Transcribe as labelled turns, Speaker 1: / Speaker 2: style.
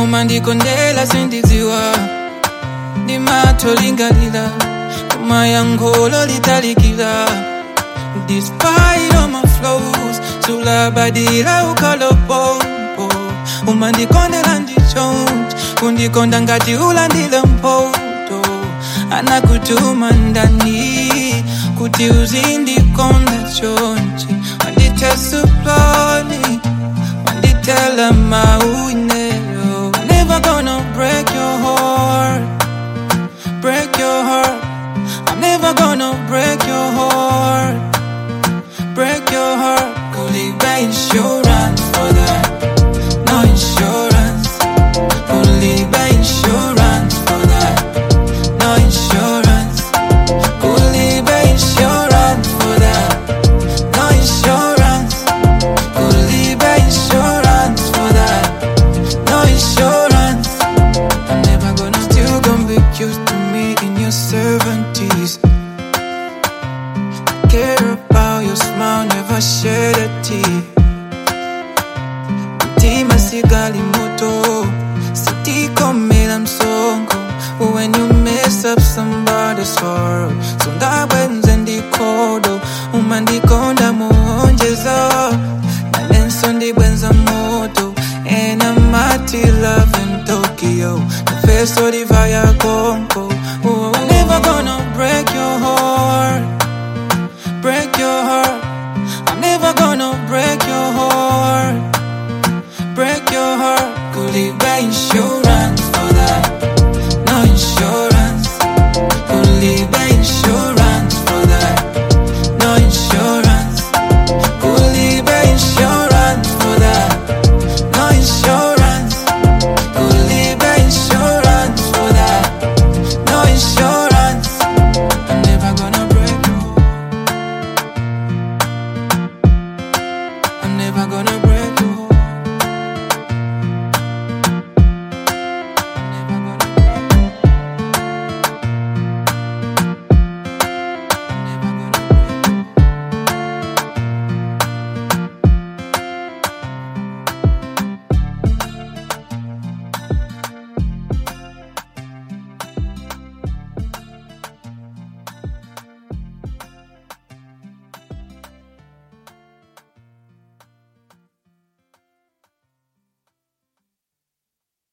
Speaker 1: umandikondela sindiziwa ndimatholingalila kumayangolo litalikila. Despite all my flaws, sulabadila ukalopo. Umandikondela ndichonje, kundikonda ngati ulandile mpoto. Anakutuma ndani kuti uzindikonda chonje. Wanditesuploni, wanditela mauinelo. I'm never gonna break your heart, break your heart. I'm never gonna break your heart, break your heart. Kuliba insurance for that, no insurance. Kuliba insurance for that, no insurance. Kuliba insurance for that, no insurance. Kuliba insurance for that, no insurance. I'm never gonna still gonna be used to me in your 70s. Care about your smile, never shed a tear. Tima sigali moto, sitiko mela msongo. When you mess up somebody's heart, so that when's in the kodo. Umandikonda muonjeza, nalenso ndibwenza moto. And I'm at love in Tokyo, the first via Congo.